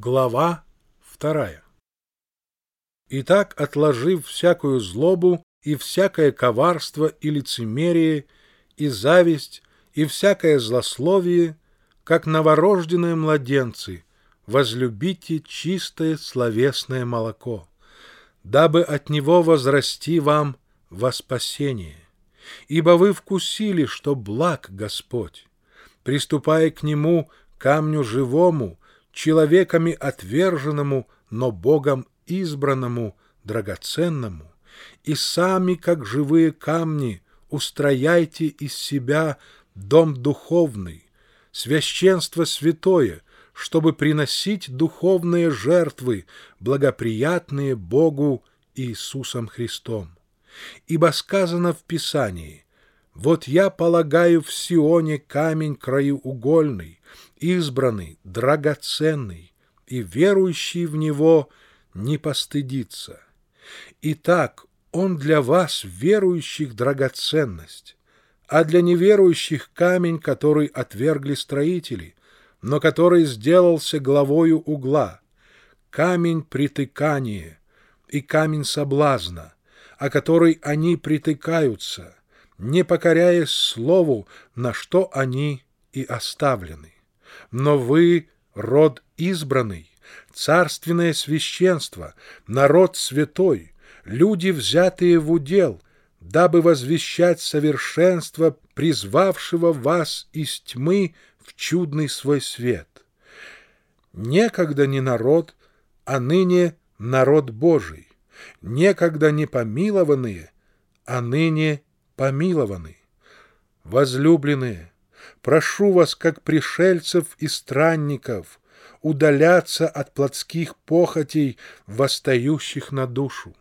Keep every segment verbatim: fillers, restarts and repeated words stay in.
Глава вторая. Итак, отложив всякую злобу и всякое коварство и лицемерие, и зависть, и всякое злословие, как новорожденные младенцы, возлюбите чистое словесное молоко, дабы от него возрасти вам во спасение. Ибо вы вкусили, что благ Господь, приступая к нему, камню живому, человеками отверженному, но Богом избранному, драгоценному, и сами, как живые камни, устрояйте из себя дом духовный, священство святое, чтобы приносить духовные жертвы, благоприятные Богу Иисусом Христом. Ибо сказано в Писании: «Вот я полагаю в Сионе камень краеугольный, избранный, драгоценный, и верующий в него не постыдится». Итак, он для вас, верующих, драгоценность, а для неверующих камень, который отвергли строители, но который сделался главою угла, камень притыкания и камень соблазна, о который они притыкаются, не покоряясь слову, на что они и оставлены. Но вы — род избранный, царственное священство, народ святой, люди, взятые в удел, дабы возвещать совершенство призвавшего вас из тьмы в чудный свой свет. Некогда не народ, а ныне народ Божий, некогда не помилованные, а ныне помилованы. Возлюбленные, прошу вас, как пришельцев и странников, удаляться от плотских похотей, восстающих на душу,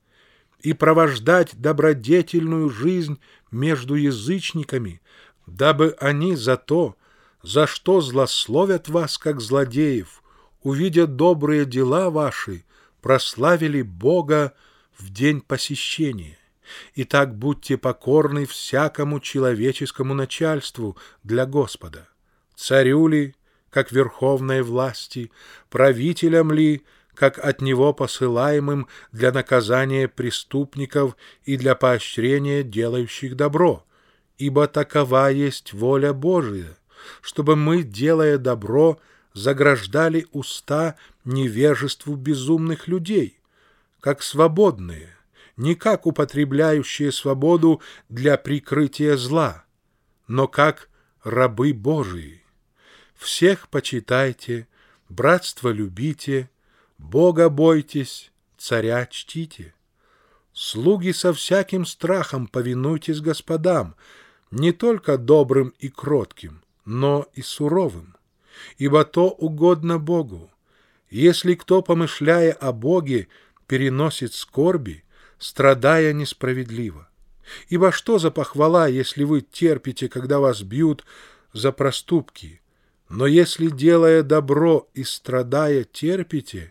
и провождать добродетельную жизнь между язычниками, дабы они за то, за что злословят вас, как злодеев, увидя добрые дела ваши, прославили Бога в день посещения. Итак, будьте покорны всякому человеческому начальству для Господа, царю ли, как верховной власти, правителям ли, как от него посылаемым для наказания преступников и для поощрения делающих добро, ибо такова есть воля Божия, чтобы мы, делая добро, заграждали уста невежеству безумных людей, как свободные, не как употребляющие свободу для прикрытия зла, но как рабы Божии. Всех почитайте, братство любите, Бога бойтесь, царя чтите. Слуги, со всяким страхом повинуйтесь господам, не только добрым и кротким, но и суровым, ибо то угодно Богу. Если кто, помышляя о Боге, переносит скорби, страдая несправедливо. Ибо что за похвала, если вы терпите, когда вас бьют за проступки? Но если, делая добро и страдая, терпите,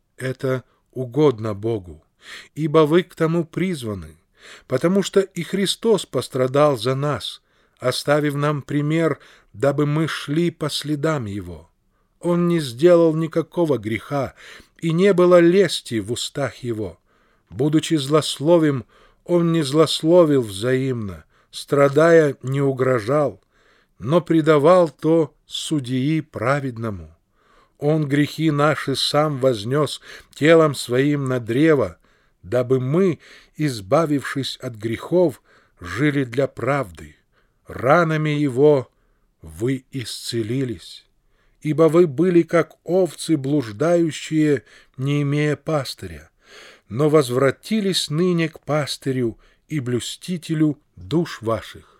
это угодно Богу, ибо вы к тому призваны, потому что и Христос пострадал за нас, оставив нам пример, дабы мы шли по следам Его. Он не сделал никакого греха, и не было лести в устах Его. Будучи злословим, Он не злословил взаимно, страдая, не угрожал, но предавал то судьи праведному. Он грехи наши сам вознес телом своим на древо, дабы мы, избавившись от грехов, жили для правды. Ранами Его вы исцелились, ибо вы были как овцы блуждающие, не имея пастыря, но возвратились ныне к пастырю и блюстителю душ ваших.